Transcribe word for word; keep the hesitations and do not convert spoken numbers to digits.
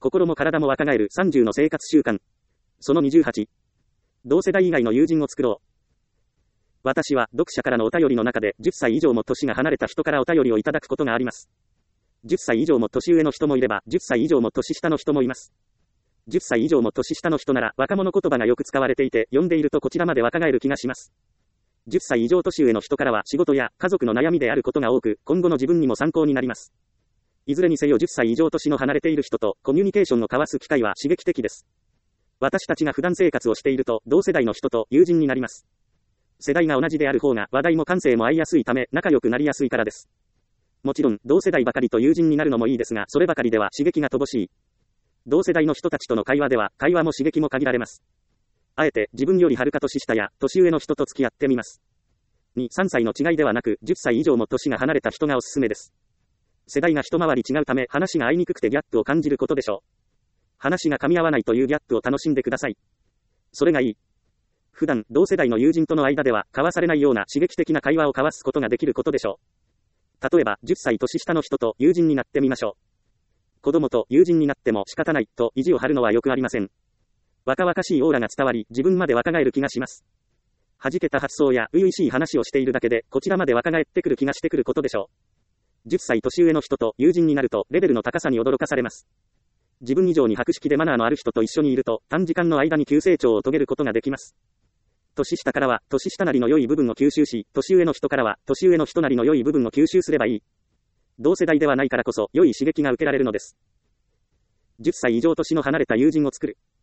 心も体も若返るさんじゅうの生活習慣。そのにじゅうはち。同世代以外の友人を作ろう。私は読者からのお便りの中でじゅっさい以上も年が離れた人からお便りをいただくことがあります。じゅっさい以上も年上の人もいれば、じゅっさい以上も年下の人もいます。じゅっさい以上も年下の人なら若者言葉がよく使われていて、読んでいるとこちらまで若返る気がします。じゅっさい以上年上の人からは仕事や家族の悩みであることが多く、今後の自分にも参考になります。いずれにせよじゅっさい以上年の離れている人とコミュニケーションを交わす機会は刺激的です。私たちが普段生活をしていると、同世代の人と友人になります。世代が同じである方が話題も感性も合いやすいため仲良くなりやすいからです。もちろん、同世代ばかりと友人になるのもいいですが、そればかりでは刺激が乏しい。同世代の人たちとの会話では、会話も刺激も限られます。あえて、自分よりはるか年下や、年上の人と付き合ってみます。に、さんさいの違いではなく、じゅっさい以上も年が離れた人がおすすめです。世代が一回り違うため、話が合いにくくてギャップを感じることでしょう。話が噛み合わないというギャップを楽しんでください。それがいい。普段、同世代の友人との間では、交わされないような刺激的な会話を交わすことができることでしょう。例えば、じゅっさい年下の人と友人になってみましょう。子供と友人になっても仕方ないと意地を張るのはよくありません。若々しいオーラが伝わり、自分まで若返る気がします。弾けた発想や初々しい話をしているだけで、こちらまで若返ってくる気がしてくることでしょう。じゅっさい年上の人と友人になると、レベルの高さに驚かされます。自分以上に博識でマナーのある人と一緒にいると、短時間の間に急成長を遂げることができます。年下からは、年下なりの良い部分を吸収し、年上の人からは、年上の人なりの良い部分を吸収すればいい。同世代ではないからこそ、良い刺激が受けられるのです。じゅっさい以上年の離れた友人を作る。